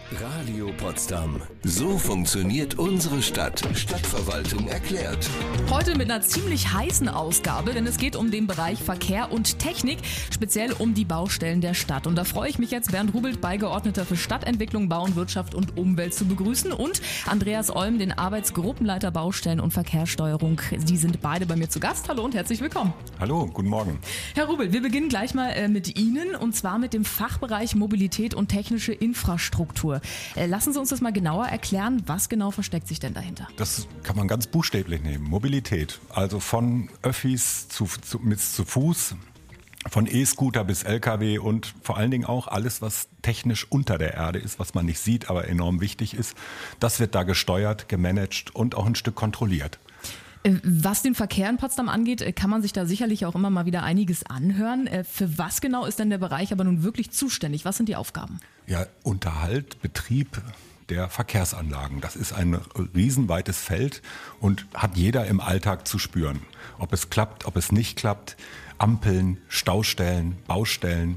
Radio Potsdam. So funktioniert unsere Stadt. Stadtverwaltung erklärt. Heute mit einer ziemlich heißen Ausgabe, denn es geht um den Bereich Verkehr und Technik, speziell um die Baustellen der Stadt. Und da freue ich mich jetzt, Bernd Rubelt, Beigeordneter für Stadtentwicklung, Bauen, Wirtschaft und Umwelt zu begrüßen und Andreas Olm, den Arbeitsgruppenleiter Baustellen und Verkehrssteuerung. Die sind beide bei mir zu Gast. Hallo und herzlich willkommen. Hallo, guten Morgen. Herr Rubelt, wir beginnen gleich mal mit Ihnen und zwar mit dem Fachbereich Mobilität und technische Infrastruktur. Lassen Sie uns das mal genauer erklären. Was genau versteckt sich denn dahinter? Das kann man ganz buchstäblich nehmen. Mobilität, also von Öffis zu Fuß, von E-Scooter bis LKW und vor allen Dingen auch alles, was technisch unter der Erde ist, was man nicht sieht, aber enorm wichtig ist. Das wird da gesteuert, gemanagt und auch ein Stück kontrolliert. Was den Verkehr in Potsdam angeht, kann man sich da sicherlich auch immer mal wieder einiges anhören. Für was genau ist denn der Bereich aber nun wirklich zuständig? Was sind die Aufgaben? Ja, Unterhalt, Betrieb der Verkehrsanlagen. Das ist ein riesenweites Feld und hat jeder im Alltag zu spüren. Ob es klappt, ob es nicht klappt. Ampeln, Staustellen, Baustellen,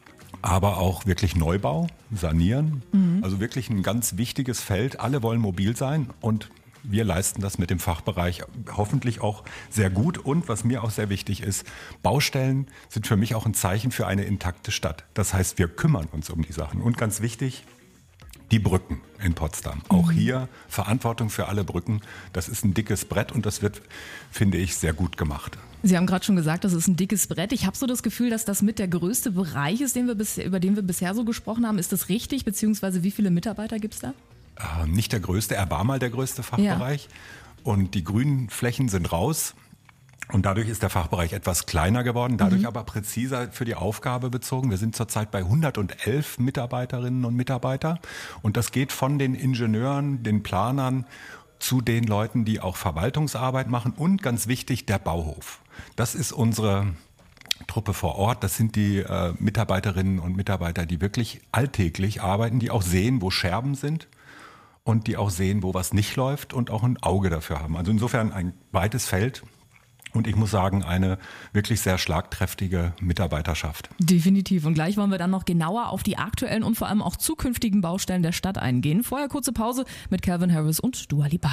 aber auch wirklich Neubau, Sanieren. Also wirklich ein ganz wichtiges Feld. Alle wollen mobil sein und wir leisten das mit dem Fachbereich hoffentlich auch sehr gut. Und was mir auch sehr wichtig ist, Baustellen sind für mich auch ein Zeichen für eine intakte Stadt. Das heißt, wir kümmern uns um die Sachen. Und ganz wichtig, die Brücken in Potsdam. Auch hier Verantwortung für alle Brücken. Das ist ein dickes Brett und das wird, finde ich, sehr gut gemacht. Sie haben gerade schon gesagt, das ist ein dickes Brett. Ich habe so das Gefühl, dass das mit der größte Bereich ist, über den wir bisher so gesprochen haben. Ist das richtig? Beziehungsweise wie viele Mitarbeiter gibt es da? Nicht der größte, er war mal der größte Fachbereich. Ja. Und die grünen Flächen sind raus. Und dadurch ist der Fachbereich etwas kleiner geworden, dadurch aber präziser für die Aufgabe bezogen. Wir sind zurzeit bei 111 Mitarbeiterinnen und Mitarbeiter. Und das geht von den Ingenieuren, den Planern zu den Leuten, die auch Verwaltungsarbeit machen. Und ganz wichtig, der Bauhof. Das ist unsere Truppe vor Ort, das sind die Mitarbeiterinnen und Mitarbeiter, die wirklich alltäglich arbeiten, die auch sehen, wo Scherben sind und die auch sehen, wo was nicht läuft und auch ein Auge dafür haben. Also insofern ein weites Feld und ich muss sagen, eine wirklich sehr schlagkräftige Mitarbeiterschaft. Definitiv. Und gleich wollen wir dann noch genauer auf die aktuellen und vor allem auch zukünftigen Baustellen der Stadt eingehen. Vorher kurze Pause mit Calvin Harris und Dua Lipa.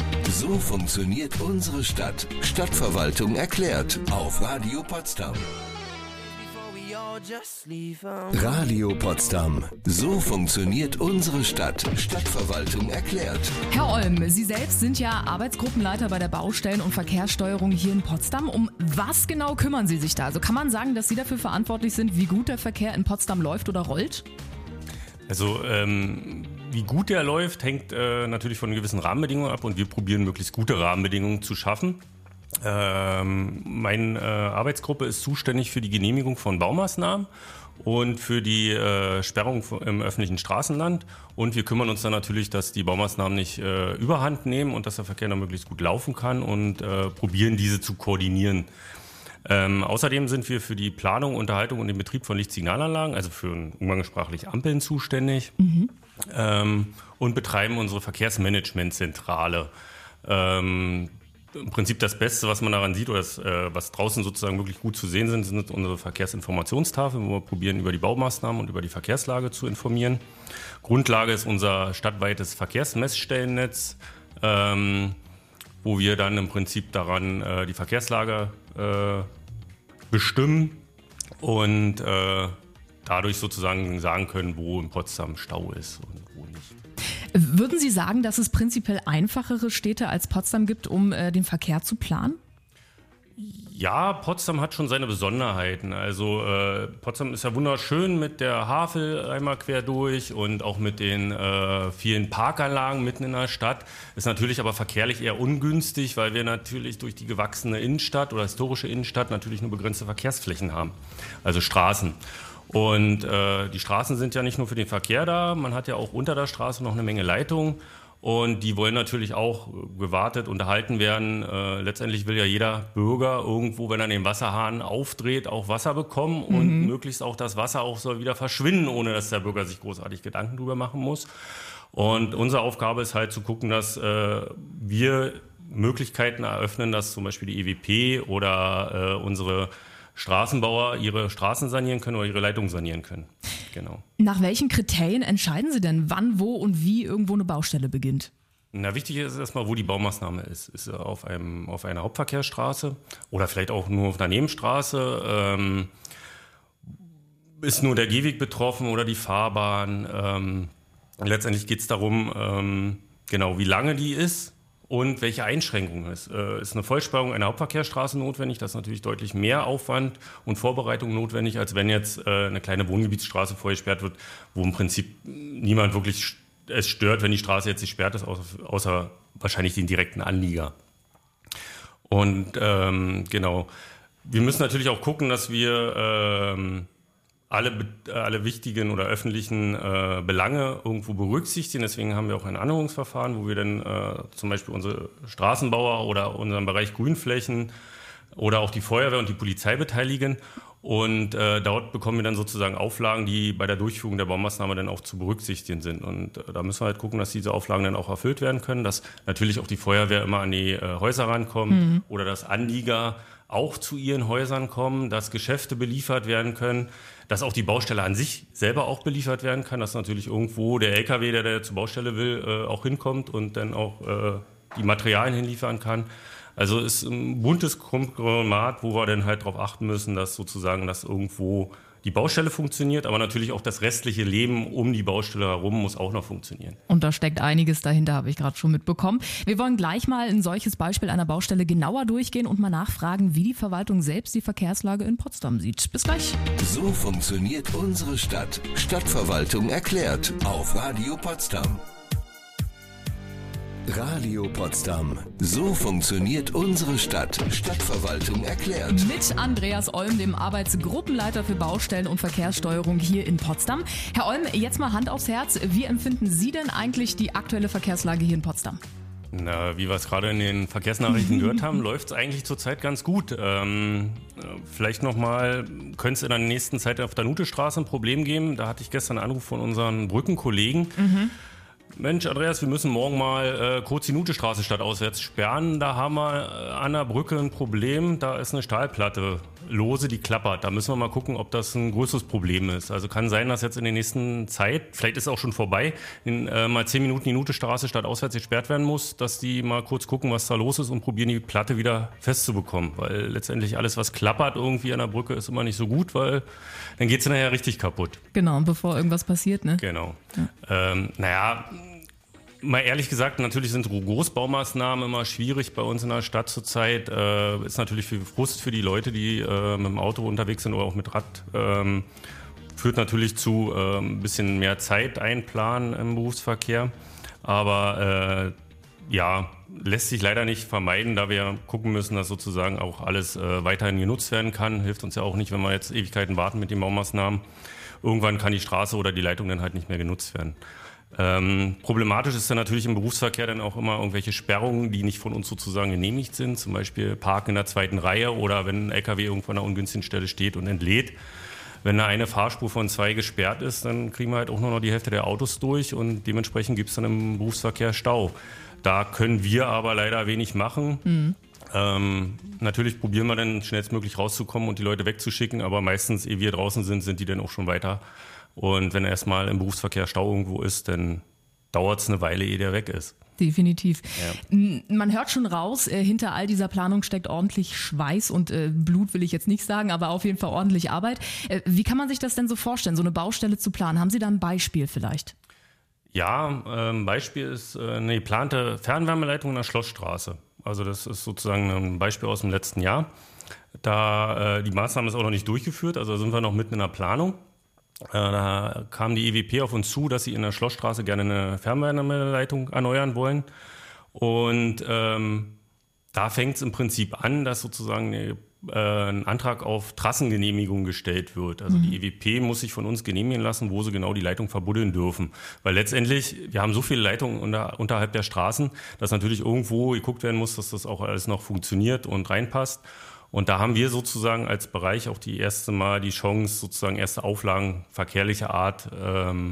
So funktioniert unsere Stadt. Stadtverwaltung erklärt auf Radio Potsdam. Radio Potsdam. So funktioniert unsere Stadt. Stadtverwaltung erklärt. Herr Olm, Sie selbst sind ja Arbeitsgruppenleiter bei der Baustellen- und Verkehrssteuerung hier in Potsdam. Um was genau kümmern Sie sich da? Also kann man sagen, dass Sie dafür verantwortlich sind, wie gut der Verkehr in Potsdam läuft oder rollt? Also wie gut der läuft, hängt natürlich von gewissen Rahmenbedingungen ab und wir probieren möglichst gute Rahmenbedingungen zu schaffen. Meine Arbeitsgruppe ist zuständig für die Genehmigung von Baumaßnahmen und für die Sperrung im öffentlichen Straßenland. Und wir kümmern uns dann natürlich, dass die Baumaßnahmen nicht überhand nehmen und dass der Verkehr dann möglichst gut laufen kann und probieren, diese zu koordinieren. Außerdem sind wir für die Planung, Unterhaltung und den Betrieb von Lichtsignalanlagen, also für umgangssprachlich Ampeln zuständig und betreiben unsere Verkehrsmanagementzentrale. Im Prinzip das Beste, was man daran sieht oder was draußen sozusagen wirklich gut zu sehen sind unsere Verkehrsinformationstafeln, wo wir probieren, über die Baumaßnahmen und über die Verkehrslage zu informieren. Grundlage ist unser stadtweites Verkehrsmessstellennetz, wo wir dann im Prinzip daran die Verkehrslage bestimmen und dadurch sozusagen sagen können, wo in Potsdam Stau ist und wo nicht. Würden Sie sagen, dass es prinzipiell einfachere Städte als Potsdam gibt, um den Verkehr zu planen? Ja, Potsdam hat schon seine Besonderheiten. Also Potsdam ist ja wunderschön mit der Havel einmal quer durch und auch mit den vielen Parkanlagen mitten in der Stadt. Ist natürlich aber verkehrlich eher ungünstig, weil wir natürlich durch die gewachsene Innenstadt oder historische Innenstadt natürlich nur begrenzte Verkehrsflächen haben, also Straßen. Und die Straßen sind ja nicht nur für den Verkehr da, man hat ja auch unter der Straße noch eine Menge Leitungen. Und die wollen natürlich auch gewartet, unterhalten werden. Letztendlich will ja jeder Bürger irgendwo, wenn er den Wasserhahn aufdreht, auch Wasser bekommen und möglichst auch das Wasser auch soll wieder verschwinden, ohne dass der Bürger sich großartig Gedanken drüber machen muss. Und unsere Aufgabe ist halt zu gucken, dass wir Möglichkeiten eröffnen, dass zum Beispiel die EWP oder unsere Straßenbauer ihre Straßen sanieren können oder ihre Leitungen sanieren können. Genau. Nach welchen Kriterien entscheiden Sie denn, wann, wo und wie irgendwo eine Baustelle beginnt? Na, wichtig ist erstmal, wo die Baumaßnahme ist. Ist sie auf einer Hauptverkehrsstraße oder vielleicht auch nur auf einer Nebenstraße? Ist nur der Gehweg betroffen oder die Fahrbahn? Letztendlich geht es darum, genau wie lange die ist und welche Einschränkungen es ist. Ist eine Vollsperrung einer Hauptverkehrsstraße notwendig? Das ist natürlich deutlich mehr Aufwand und Vorbereitung notwendig, als wenn jetzt eine kleine Wohngebietsstraße vorgesperrt wird, wo im Prinzip niemand wirklich es stört, wenn die Straße jetzt gesperrt ist, außer wahrscheinlich den direkten Anlieger. Und genau, wir müssen natürlich auch gucken, dass wir alle wichtigen oder öffentlichen Belange irgendwo berücksichtigen. Deswegen haben wir auch ein Anhörungsverfahren, wo wir dann zum Beispiel unsere Straßenbauer oder unseren Bereich Grünflächen oder auch die Feuerwehr und die Polizei beteiligen. Und dort bekommen wir dann sozusagen Auflagen, die bei der Durchführung der Baumaßnahme dann auch zu berücksichtigen sind. Und da müssen wir halt gucken, dass diese Auflagen dann auch erfüllt werden können, dass natürlich auch die Feuerwehr immer an die Häuser rankommt oder dass Anlieger auch zu ihren Häusern kommen, dass Geschäfte beliefert werden können, dass auch die Baustelle an sich selber auch beliefert werden kann, dass natürlich irgendwo der LKW, der zur Baustelle will, auch hinkommt und dann auch die Materialien hinliefern kann. Also es ist ein buntes Konglomerat, wo wir dann halt darauf achten müssen, dass sozusagen das irgendwo die Baustelle funktioniert, aber natürlich auch das restliche Leben um die Baustelle herum muss auch noch funktionieren. Und da steckt einiges dahinter, habe ich gerade schon mitbekommen. Wir wollen gleich mal ein solches Beispiel einer Baustelle genauer durchgehen und mal nachfragen, wie die Verwaltung selbst die Verkehrslage in Potsdam sieht. Bis gleich. So funktioniert unsere Stadt. Stadtverwaltung erklärt auf Radio Potsdam. Radio Potsdam. So funktioniert unsere Stadt. Stadtverwaltung erklärt. Mit Andreas Olm, dem Arbeitsgruppenleiter für Baustellen und Verkehrssteuerung hier in Potsdam. Herr Olm, jetzt mal Hand aufs Herz. Wie empfinden Sie denn eigentlich die aktuelle Verkehrslage hier in Potsdam? Na, wie wir es gerade in den Verkehrsnachrichten gehört haben, läuft es eigentlich zurzeit ganz gut. Vielleicht nochmal, könnte es in der nächsten Zeit auf der Nutestraße ein Problem geben. Da hatte ich gestern einen Anruf von unseren Brückenkollegen. Mensch, Andreas, wir müssen morgen mal kurz die Nutestraße stadtauswärts sperren. Da haben wir an der Brücke ein Problem. Da ist eine Stahlplatte lose, die klappert. Da müssen wir mal gucken, ob das ein größeres Problem ist. Also kann sein, dass jetzt in der nächsten Zeit, vielleicht ist es auch schon vorbei, mal 10 Minuten die Nutestraße stadtauswärts gesperrt werden muss, dass die mal kurz gucken, was da los ist und probieren, die Platte wieder festzubekommen. Weil letztendlich alles, was klappert irgendwie an der Brücke, ist immer nicht so gut, weil dann geht es nachher richtig kaputt. Genau, bevor irgendwas passiert, ne? Genau. Ja. Mal ehrlich gesagt, natürlich sind Großbaumaßnahmen immer schwierig bei uns in der Stadt zurzeit. Ist natürlich viel Frust für die Leute, die mit dem Auto unterwegs sind oder auch mit Rad. Führt natürlich zu ein bisschen mehr Zeit einplanen im Berufsverkehr. Aber lässt sich leider nicht vermeiden, da wir gucken müssen, dass sozusagen auch alles weiterhin genutzt werden kann. Hilft uns ja auch nicht, wenn wir jetzt Ewigkeiten warten mit den Baumaßnahmen. Irgendwann kann die Straße oder die Leitung dann halt nicht mehr genutzt werden. Problematisch ist dann natürlich im Berufsverkehr dann auch immer irgendwelche Sperrungen, die nicht von uns sozusagen genehmigt sind. Zum Beispiel Parken in der zweiten Reihe oder wenn ein LKW irgendwo an einer ungünstigen Stelle steht und entlädt. Wenn da eine Fahrspur von 2 gesperrt ist, dann kriegen wir halt auch nur noch die Hälfte der Autos durch und dementsprechend gibt es dann im Berufsverkehr Stau. Da können wir aber leider wenig machen. Natürlich probieren wir dann schnellstmöglich rauszukommen und die Leute wegzuschicken, aber meistens, ehe wir draußen sind die dann auch schon weiter. Und wenn erstmal im Berufsverkehr Stau irgendwo ist, dann dauert es eine Weile, ehe der weg ist. Definitiv. Ja. Man hört schon raus, hinter all dieser Planung steckt ordentlich Schweiß und Blut will ich jetzt nicht sagen, aber auf jeden Fall ordentlich Arbeit. Wie kann man sich das denn so vorstellen, so eine Baustelle zu planen? Haben Sie da ein Beispiel vielleicht? Ja, ein Beispiel ist eine geplante Fernwärmeleitung in der Schlossstraße. Also das ist sozusagen ein Beispiel aus dem letzten Jahr. Die Maßnahme ist auch noch nicht durchgeführt, also sind wir noch mitten in der Planung. Da kam die EWP auf uns zu, dass sie in der Schlossstraße gerne eine Fernwärmeleitung erneuern wollen. Und da fängt es im Prinzip an, dass sozusagen ein Antrag auf Trassengenehmigung gestellt wird. Also die EWP muss sich von uns genehmigen lassen, wo sie genau die Leitung verbuddeln dürfen. Weil letztendlich, wir haben so viele Leitungen unterhalb der Straßen, dass natürlich irgendwo geguckt werden muss, dass das auch alles noch funktioniert und reinpasst. Und da haben wir sozusagen als Bereich auch die erste Mal die Chance, sozusagen erste Auflagen verkehrlicher Art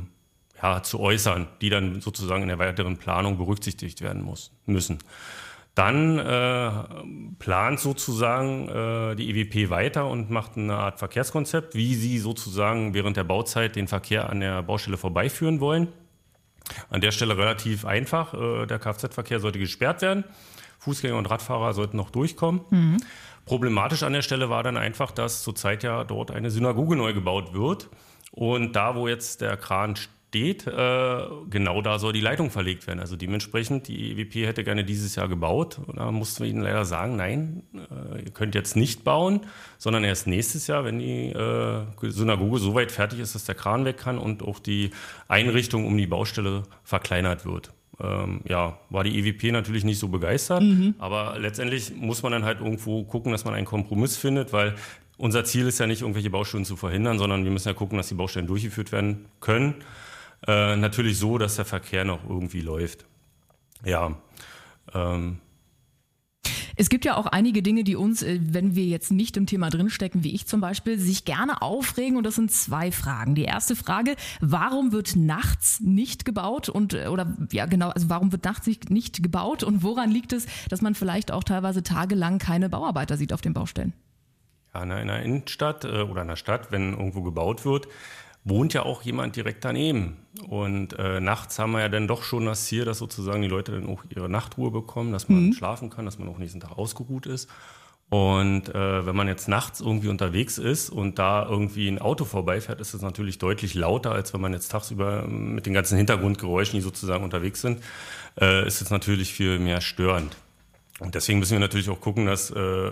zu äußern, die dann sozusagen in der weiteren Planung berücksichtigt werden müssen. Dann plant sozusagen die EWP weiter und macht eine Art Verkehrskonzept, wie sie sozusagen während der Bauzeit den Verkehr an der Baustelle vorbeiführen wollen. An der Stelle relativ einfach. Der Kfz-Verkehr sollte gesperrt werden. Fußgänger und Radfahrer sollten noch durchkommen. Mhm. Problematisch an der Stelle war dann einfach, dass zurzeit ja dort eine Synagoge neu gebaut wird. Und da, wo jetzt der Kran steht, genau da soll die Leitung verlegt werden. Also dementsprechend, die EWP hätte gerne dieses Jahr gebaut. Und da mussten wir ihnen leider sagen, nein, ihr könnt jetzt nicht bauen, sondern erst nächstes Jahr, wenn die Synagoge so weit fertig ist, dass der Kran weg kann und auch die Einrichtung um die Baustelle verkleinert wird. War die EWP natürlich nicht so begeistert, aber letztendlich muss man dann halt irgendwo gucken, dass man einen Kompromiss findet, weil unser Ziel ist ja nicht, irgendwelche Baustellen zu verhindern, sondern wir müssen ja gucken, dass die Baustellen durchgeführt werden können. Natürlich so, dass der Verkehr noch irgendwie läuft. Ja. Es gibt ja auch einige Dinge, die uns, wenn wir jetzt nicht im Thema drinstecken, wie ich zum Beispiel, sich gerne aufregen. Und das sind 2 Fragen. Die erste Frage, warum wird nachts nicht gebaut? Warum wird nachts nicht gebaut? Und woran liegt es, dass man vielleicht auch teilweise tagelang keine Bauarbeiter sieht auf den Baustellen? Ja, in einer Innenstadt oder in einer Stadt, wenn irgendwo gebaut wird, wohnt ja auch jemand direkt daneben. Und nachts haben wir ja dann doch schon das Ziel, dass sozusagen die Leute dann auch ihre Nachtruhe bekommen, dass man schlafen kann, dass man auch nächsten Tag ausgeruht ist. Und wenn man jetzt nachts irgendwie unterwegs ist und da irgendwie ein Auto vorbeifährt, ist es natürlich deutlich lauter, als wenn man jetzt tagsüber mit den ganzen Hintergrundgeräuschen, die sozusagen unterwegs sind, ist es natürlich viel mehr störend. Und deswegen müssen wir natürlich auch gucken, dass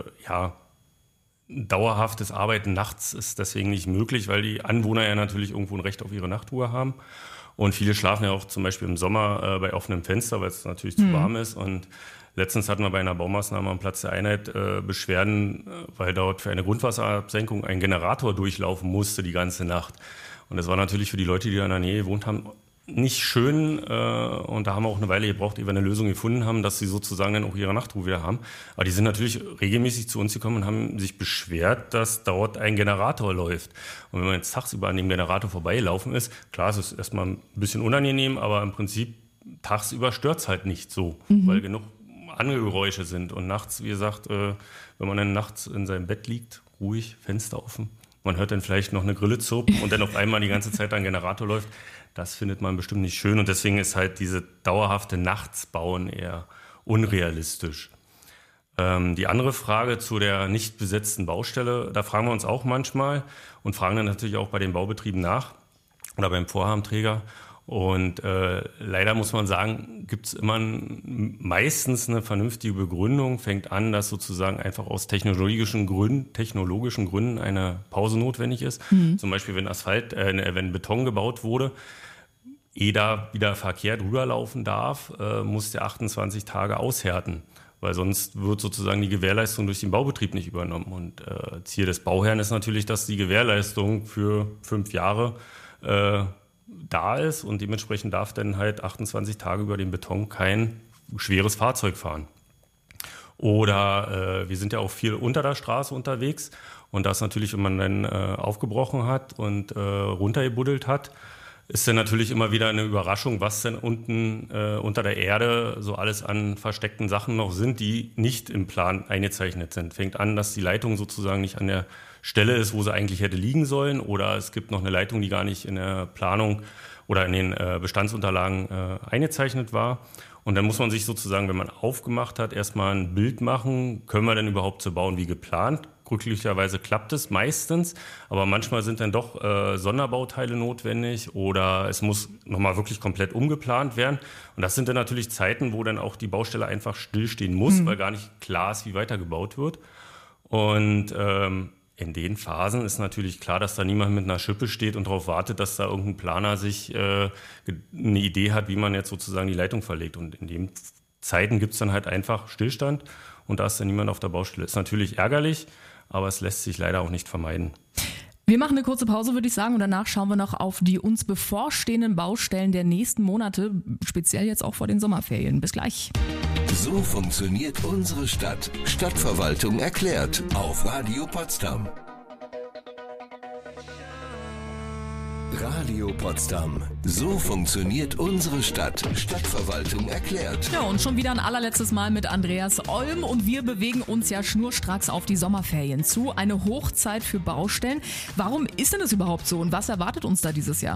dauerhaftes Arbeiten nachts ist deswegen nicht möglich, weil die Anwohner ja natürlich irgendwo ein Recht auf ihre Nachtruhe haben. Und viele schlafen ja auch zum Beispiel im Sommer bei offenem Fenster, weil es natürlich zu warm ist. Und letztens hatten wir bei einer Baumaßnahme am Platz der Einheit Beschwerden, weil dort für eine Grundwasserabsenkung ein Generator durchlaufen musste die ganze Nacht. Und das war natürlich für die Leute, die da in der Nähe gewohnt haben, nicht schön, und da haben wir auch eine Weile gebraucht, ehe wir eine Lösung gefunden haben, dass sie sozusagen dann auch ihre Nachtruhe wieder haben. Aber die sind natürlich regelmäßig zu uns gekommen und haben sich beschwert, dass dort ein Generator läuft. Und wenn man jetzt tagsüber an dem Generator vorbeilaufen ist, klar, es ist erstmal ein bisschen unangenehm, aber im Prinzip tagsüber stört es halt nicht so, weil genug andere Geräusche sind. Und nachts, wie gesagt, wenn man dann nachts in seinem Bett liegt, ruhig, Fenster offen, man hört dann vielleicht noch eine Grille zirpen und dann auf einmal die ganze Zeit ein Generator läuft, das findet man bestimmt nicht schön und deswegen ist halt diese dauerhafte Nachtsbauen eher unrealistisch. Die andere Frage zu der nicht besetzten Baustelle, da fragen wir uns auch manchmal und fragen dann natürlich auch bei den Baubetrieben nach oder beim Vorhabenträger. Und leider muss man sagen, gibt es immer meistens eine vernünftige Begründung, fängt an, dass sozusagen einfach aus technologischen Gründen eine Pause notwendig ist. Zum Beispiel, wenn Beton gebaut wurde, ehe da wieder Verkehr drüber laufen darf, muss der 28 Tage aushärten, weil sonst wird sozusagen die Gewährleistung durch den Baubetrieb nicht übernommen. Und Ziel des Bauherrn ist natürlich, dass die Gewährleistung für 5 Jahre da ist und dementsprechend darf dann halt 28 Tage über den Beton kein schweres Fahrzeug fahren. Oder wir sind ja auch viel unter der Straße unterwegs und das natürlich, wenn man dann aufgebrochen hat und runtergebuddelt hat, ist dann natürlich immer wieder eine Überraschung, was denn unten unter der Erde so alles an versteckten Sachen noch sind, die nicht im Plan eingezeichnet sind. Fängt an, dass die Leitung sozusagen nicht an der Stelle ist, wo sie eigentlich hätte liegen sollen, oder es gibt noch eine Leitung, die gar nicht in der Planung oder in den Bestandsunterlagen eingezeichnet war. Und dann muss man sich sozusagen, wenn man aufgemacht hat, erstmal ein Bild machen, können wir denn überhaupt so bauen wie geplant? Glücklicherweise klappt es meistens, aber manchmal sind dann doch Sonderbauteile notwendig oder es muss nochmal wirklich komplett umgeplant werden. Und das sind dann natürlich Zeiten, wo dann auch die Baustelle einfach stillstehen muss, weil gar nicht klar ist, wie weitergebaut wird. Und in den Phasen ist natürlich klar, dass da niemand mit einer Schippe steht und darauf wartet, dass da irgendein Planer sich eine Idee hat, wie man jetzt sozusagen die Leitung verlegt. Und in den Zeiten gibt es dann halt einfach Stillstand und da ist dann niemand auf der Baustelle. Ist natürlich ärgerlich, aber es lässt sich leider auch nicht vermeiden. Wir machen eine kurze Pause, würde ich sagen, und danach schauen wir noch auf die uns bevorstehenden Baustellen der nächsten Monate, speziell jetzt auch vor den Sommerferien. Bis gleich. So funktioniert unsere Stadt. Stadtverwaltung erklärt auf Radio Potsdam. Radio Potsdam. So funktioniert unsere Stadt. Stadtverwaltung erklärt. Ja, und schon wieder ein allerletztes Mal mit Andreas Olm und wir bewegen uns ja schnurstracks auf die Sommerferien zu. Eine Hochzeit für Baustellen. Warum ist denn das überhaupt so und was erwartet uns da dieses Jahr?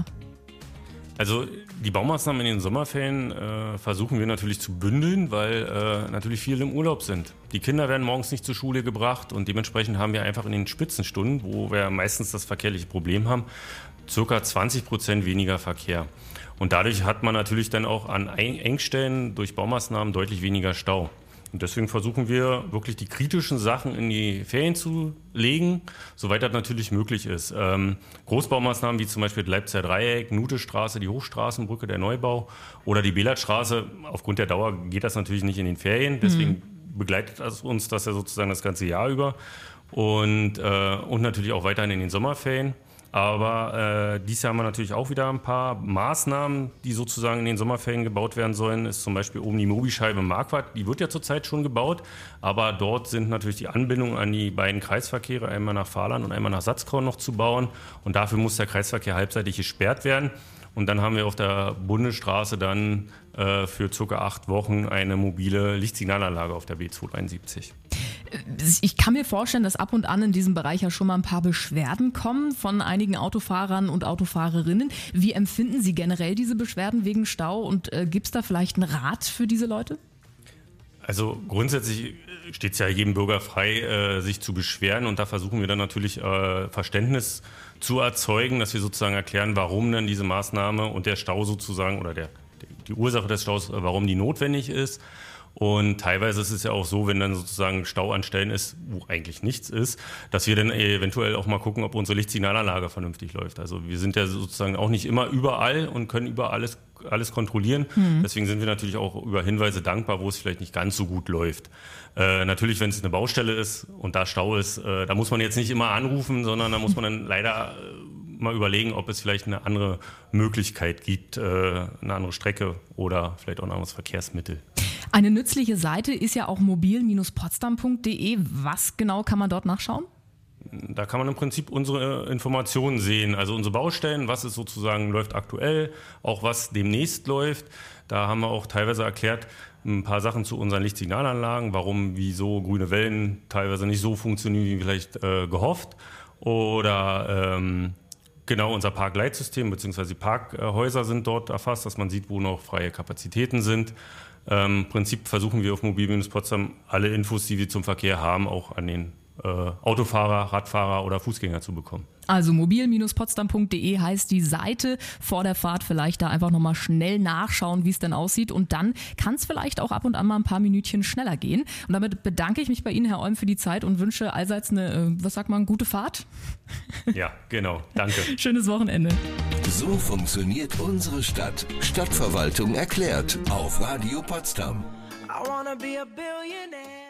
Also die Baumaßnahmen in den Sommerferien versuchen wir natürlich zu bündeln, weil natürlich viele im Urlaub sind. Die Kinder werden morgens nicht zur Schule gebracht und dementsprechend haben wir einfach in den Spitzenstunden, wo wir meistens das verkehrliche Problem haben, ca. 20% weniger Verkehr. Und dadurch hat man natürlich dann auch an Engstellen durch Baumaßnahmen deutlich weniger Stau. Und deswegen versuchen wir wirklich die kritischen Sachen in die Ferien zu legen, soweit das natürlich möglich ist. Großbaumaßnahmen wie zum Beispiel Leipziger Dreieck, Nutestraße, die Hochstraßenbrücke, der Neubau oder die Belatstraße. Aufgrund der Dauer geht das natürlich nicht in den Ferien, deswegen begleitet uns das ja sozusagen das ganze Jahr über und natürlich auch weiterhin in den Sommerferien. Aber dieses Jahr haben wir natürlich auch wieder ein paar Maßnahmen, die sozusagen in den Sommerferien gebaut werden sollen. Ist zum Beispiel oben die Mobischeibe im Marquardt. Die wird ja zurzeit schon gebaut, aber dort sind natürlich die Anbindungen an die beiden Kreisverkehre, einmal nach Fahrland und einmal nach Satzkorn noch zu bauen. Und dafür muss der Kreisverkehr halbseitig gesperrt werden. Und dann haben wir auf der Bundesstraße dann für ca. 8 Wochen eine mobile Lichtsignalanlage auf der B271. Ich kann mir vorstellen, dass ab und an in diesem Bereich ja schon mal ein paar Beschwerden kommen von einigen Autofahrern und Autofahrerinnen. Wie empfinden Sie generell diese Beschwerden wegen Stau und gibt es da vielleicht einen Rat für diese Leute? Also grundsätzlich steht es ja jedem Bürger frei, sich zu beschweren und da versuchen wir dann natürlich Verständnis zu erzeugen, dass wir sozusagen erklären, warum dann diese Maßnahme und der Stau sozusagen oder die Ursache des Staus, warum die notwendig ist. Und teilweise ist es ja auch so, wenn dann sozusagen Stau an Stellen ist, wo eigentlich nichts ist, dass wir dann eventuell auch mal gucken, ob unsere Lichtsignalanlage vernünftig läuft. Also wir sind ja sozusagen auch nicht immer überall und können über alles kontrollieren. Deswegen sind wir natürlich auch über Hinweise dankbar, wo es vielleicht nicht ganz so gut läuft. Natürlich, wenn es eine Baustelle ist und da Stau ist, da muss man jetzt nicht immer anrufen, sondern da muss man dann leider mal überlegen, ob es vielleicht eine andere Möglichkeit gibt, eine andere Strecke oder vielleicht auch ein anderes Verkehrsmittel. Eine nützliche Seite ist ja auch mobil-potsdam.de. Was genau kann man dort nachschauen? Da kann man im Prinzip unsere Informationen sehen, also unsere Baustellen, was es sozusagen läuft aktuell, auch was demnächst läuft. Da haben wir auch teilweise erklärt ein paar Sachen zu unseren Lichtsignalanlagen, warum, wieso grüne Wellen teilweise nicht so funktionieren, wie vielleicht gehofft. Oder genau unser Parkleitsystem bzw. Parkhäuser sind dort erfasst, dass man sieht, wo noch freie Kapazitäten sind. Im Prinzip versuchen wir auf mobil-Potsdam alle Infos, die wir zum Verkehr haben, auch an den Autofahrer, Radfahrer oder Fußgänger zu bekommen. Also mobil-potsdam.de heißt die Seite. Vor der Fahrt vielleicht da einfach nochmal schnell nachschauen, wie es denn aussieht. Und dann kann es vielleicht auch ab und an mal ein paar Minütchen schneller gehen. Und damit bedanke ich mich bei Ihnen, Herr Olm, für die Zeit und wünsche allseits eine, gute Fahrt. Ja, genau. Danke. Schönes Wochenende. So funktioniert unsere Stadt. Stadtverwaltung erklärt auf Radio Potsdam. I wanna be a billionaire.